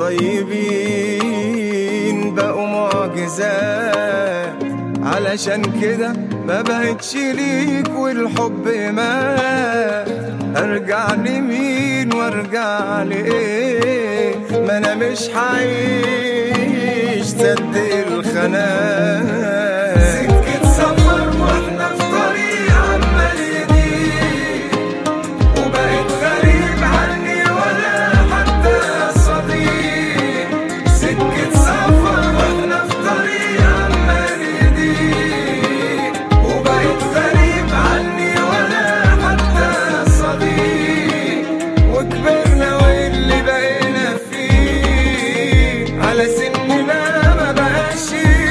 الطيبين بقوا معجزات، علشان كده ما بقتش ليك والحب مات. ارجع لمين وارجع لايه؟ ما انا مش هعيش سد الخناق. سكة سفر واحنا في طريق عمال يضيق، وبقيت غريب عني ولا حتى صديق. سكة سفر واحنا في طريق عمال يضيق، وبقيت غريب عني ولا حتى صديق. وكبرنا واللي بقينا فيه على سننا ما بقاش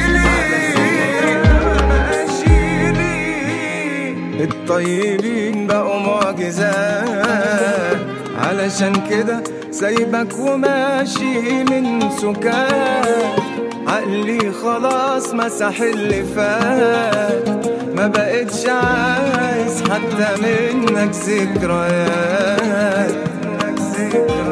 ليه. الطيبين بقوا معجزات، علشان كده سايبك وماشي من سكات. عقلي خلاص مسح اللي فات، ما بقتش عايز حتى منك ذكريات.